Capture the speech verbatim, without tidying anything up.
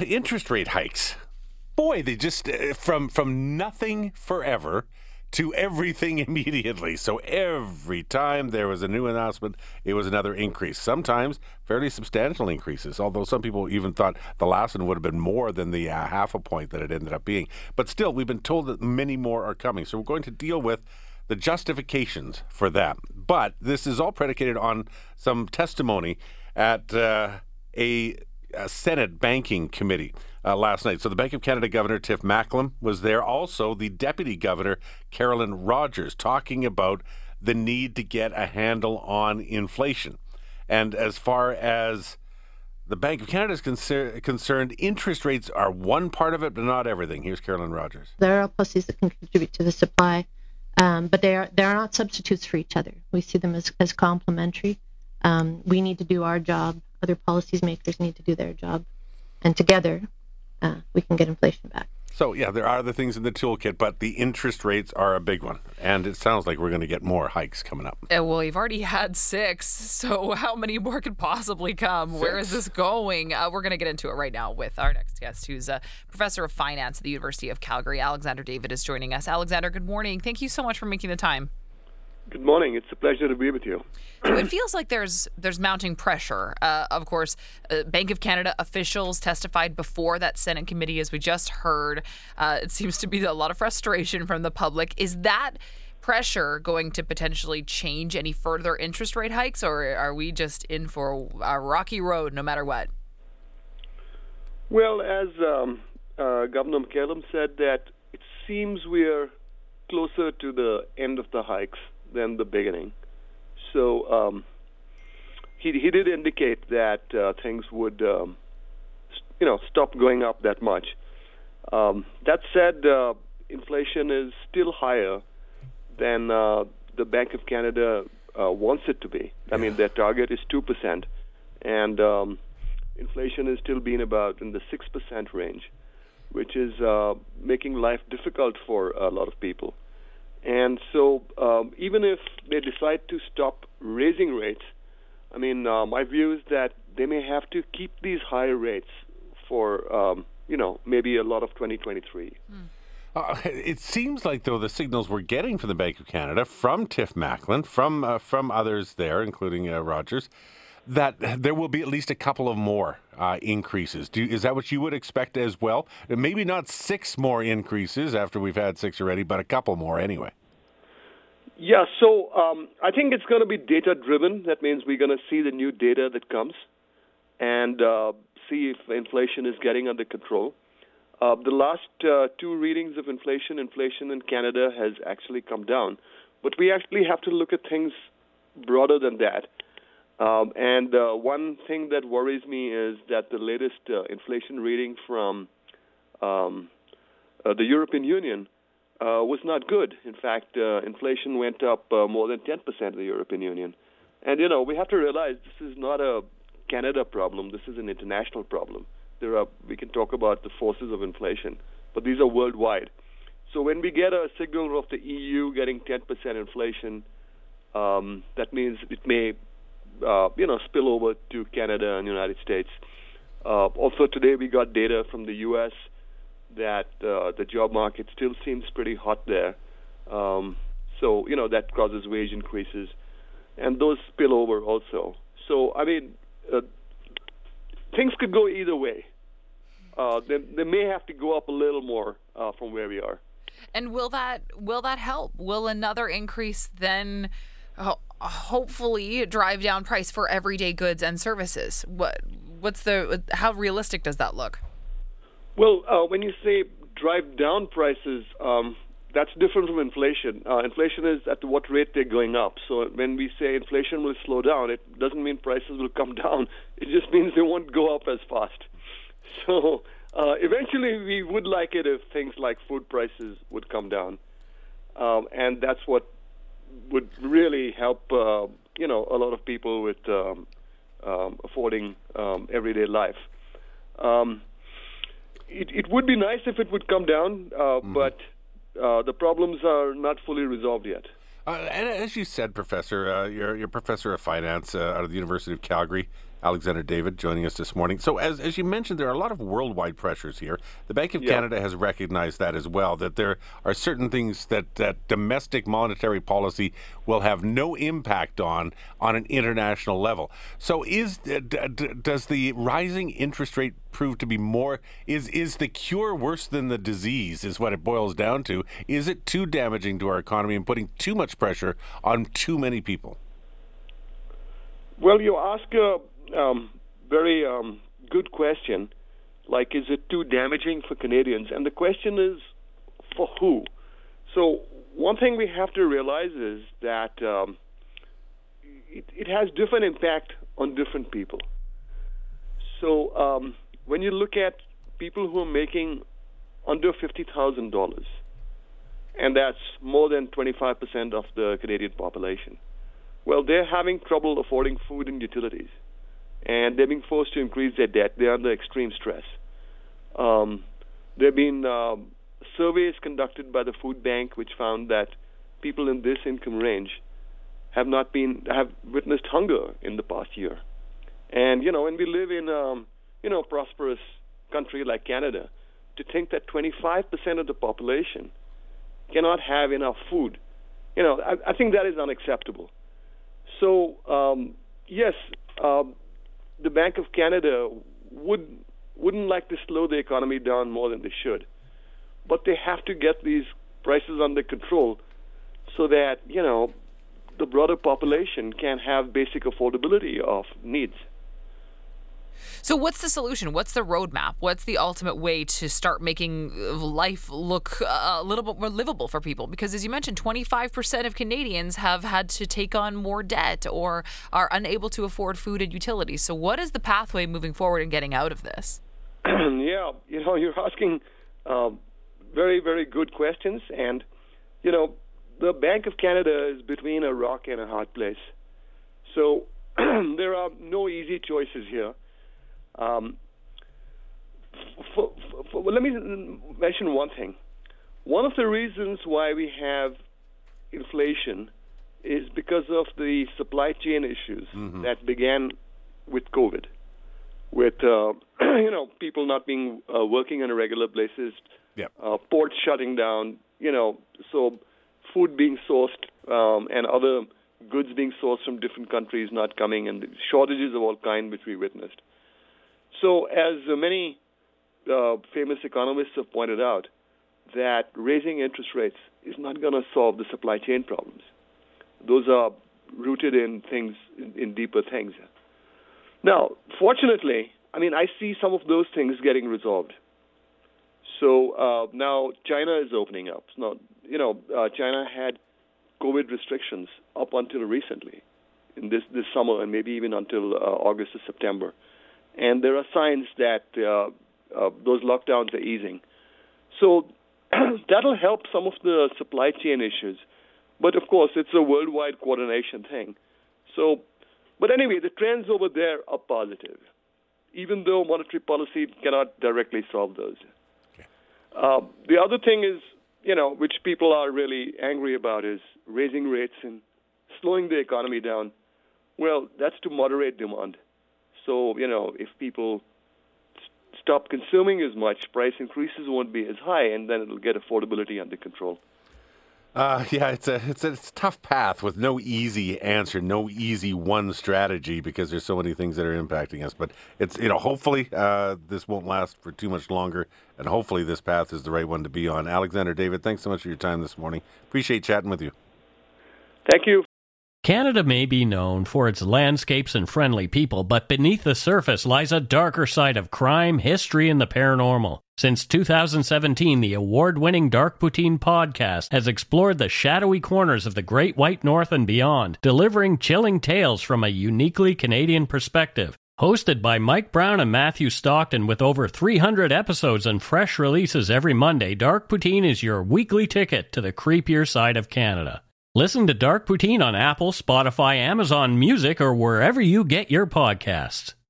interest rate hikes. Boy, they just, uh, from from nothing forever to everything immediately. So every time there was a new announcement, it was another increase. Sometimes fairly substantial increases, although some people even thought the last one would have been more than the uh, half a point that it ended up being. But still, we've been told that many more are coming. So we're going to deal with the justifications for that. But this is all predicated on some testimony at uh, a, a Senate Banking Committee uh, last night. So the Bank of Canada Governor Tiff Macklem was there. Also, the Deputy Governor Carolyn Rogers talking about the need to get a handle on inflation. And as far as the Bank of Canada is concer- concerned, interest rates are one part of it, but not everything. Here's Carolyn Rogers. There are policies that can contribute to the supply, um, but they are they are not substitutes for each other. We see them as, as complementary. Um, we need to do our job. Other policymakers need to do their job. And together, uh, we can get inflation back. So, yeah, there are other things in the toolkit, but the interest rates are a big one. And it sounds like we're going to get more hikes coming up. Uh, well, you've already had six, so how many more could possibly come? Six. Where is this going? Uh, we're going to get into it right now with our next guest, who's a professor of finance at the University of Calgary. Alexander David is joining us. Alexander, good morning. Thank you so much for making the time. Good morning. It's a pleasure to be with you. So it feels like there's there's mounting pressure. Uh, of course, uh, Bank of Canada officials testified before that Senate committee, as we just heard. Uh, it seems to be a lot of frustration from the public. Is that pressure going to potentially change any further interest rate hikes, or are we just in for a rocky road no matter what? Well, as um, uh, Governor McCallum said, that it seems we're closer to the end of the hikes than the beginning. So um, he he did indicate that uh, things would, um, you know, stop going up that much. Um, that said, uh, inflation is still higher than uh, the Bank of Canada uh, wants it to be. I mean, their target is two percent, and um, inflation is still being about in the six percent range, which is uh, making life difficult for a lot of people. And so um, even if they decide to stop raising rates, I mean, uh, my view is that they may have to keep these higher rates for, um, you know, maybe a lot of twenty twenty-three. Mm. Uh, it seems like, though, the signals we're getting from the Bank of Canada, from Tiff Macklem, from uh, from others there, including uh, Rogers, that there will be at least a couple of more uh, increases. Do, is that what you would expect as well? Maybe not six more increases after we've had six already, but a couple more anyway. Yeah, so um, I think it's going to be data-driven. That means we're going to see the new data that comes and uh, see if inflation is getting under control. Uh, the last uh, two readings of inflation, inflation in Canada has actually come down. But we actually have to look at things broader than that. Um, and uh, one thing that worries me is that the latest uh, inflation reading from um, uh, the European Union uh, was not good. In fact, uh, inflation went up uh, more than ten percent in the European Union. And, you know, we have to realize this is not a Canada problem. This is an international problem. There are, we can talk about the forces of inflation, but these are worldwide. So when we get a signal of the E U getting ten percent inflation, um, that means it may Uh, you know, spill over to Canada and the United States. Uh, also today we got data from the U S that uh, the job market still seems pretty hot there. Um, so, you know, that causes wage increases. And those spill over also. So, I mean, uh, things could go either way. Uh, they, they may have to go up a little more uh, from where we are. And will that will that help? Will another increase then Uh, hopefully drive down price for everyday goods and services? What what's the how realistic does that look? Well, uh, when you say drive down prices, um, that's different from inflation. Uh, inflation is at what rate they're going up. So when we say inflation will slow down, it doesn't mean prices will come down. It just means they won't go up as fast. So uh, eventually we would like it if things like food prices would come down. Um, and that's what would really help, uh, you know, a lot of people with um, um, affording um, everyday life. Um, it, it would be nice if it would come down, uh, mm-hmm. but uh, the problems are not fully resolved yet. Uh, and as you said, Professor, uh, you're, you're a professor of finance uh, out of the University of Calgary. Alexander David joining us this morning. So as, as you mentioned, there are a lot of worldwide pressures here. The Bank of Yeah. Canada has recognized that as well, that there are certain things that, that domestic monetary policy will have no impact on on an international level. So is uh, d- d- does the rising interest rate prove to be more, is, is the cure worse than the disease is what it boils down to? Is it too damaging to our economy and putting too much pressure on too many people? Well, you ask a um, very um, good question, like, is it too damaging for Canadians? And the question is, for who? So one thing we have to realize is that um, it, it has different impact on different people. So um, when you look at people who are making under fifty thousand dollars, and that's more than twenty-five percent of the Canadian population, well, they're having trouble affording food and utilities, and they're being forced to increase their debt. They're under extreme stress. Um, there have been uh, surveys conducted by the Food Bank which found that people in this income range have not been have witnessed hunger in the past year. And you know, and we live in um, you know, a prosperous country like Canada. To think that twenty-five percent of the population cannot have enough food, you know, I, I think that is unacceptable. So um, yes, uh, the Bank of Canada would wouldn't like to slow the economy down more than they should, but they have to get these prices under control so that, you know, the broader population can have basic affordability of needs. So what's the solution? What's the roadmap? What's the ultimate way to start making life look a little bit more livable for people? Because as you mentioned, twenty-five percent of Canadians have had to take on more debt or are unable to afford food and utilities. So what is the pathway moving forward and getting out of this? Yeah, you know, you're asking uh, very, very good questions. And, you know, the Bank of Canada is between a rock and a hard place. So there are no easy choices here. Um, for, for, for, well, let me mention one thing. One of the reasons why we have inflation is because of the supply chain issues mm-hmm. that began with COVID, with uh, you know, people not being uh, working on a regular basis, yep. uh, ports shutting down, you know, so food being sourced um, and other goods being sourced from different countries not coming, and shortages of all kinds which we witnessed. So as uh, many uh, famous economists have pointed out, that raising interest rates is not going to solve the supply chain problems. Those are rooted in things, in, in deeper things. Now, fortunately, I mean, I see some of those things getting resolved. So uh, now China is opening up. Now, you know, uh, China had COVID restrictions up until recently, in this, this summer, and maybe even until uh, August or September. And there are signs that uh, uh, those lockdowns are easing. So that'll help some of the supply chain issues. But, of course, it's a worldwide coordination thing. So, but anyway, the trends over there are positive, even though monetary policy cannot directly solve those. Okay. Uh, the other thing is, you know, which people are really angry about is raising rates and slowing the economy down. Well, that's to moderate demand. So, you know, if people st- stop consuming as much, price increases won't be as high, and then it'll get affordability under control. Uh, yeah, it's a, it's a it's a tough path with no easy answer, no easy one strategy, because there's so many things that are impacting us. But it's, you know, hopefully uh, this won't last for too much longer, and hopefully this path is the right one to be on. Alexander David, thanks so much for your time this morning. Appreciate chatting with you. Thank you. Canada may be known for its landscapes and friendly people, but beneath the surface lies a darker side of crime, history, and the paranormal. Since two thousand seventeen, the award-winning Dark Poutine podcast has explored the shadowy corners of the Great White North and beyond, delivering chilling tales from a uniquely Canadian perspective. Hosted by Mike Brown and Matthew Stockton with over three hundred episodes and fresh releases every Monday, Dark Poutine is your weekly ticket to the creepier side of Canada. Listen to Dark Poutine on Apple, Spotify, Amazon Music, or wherever you get your podcasts.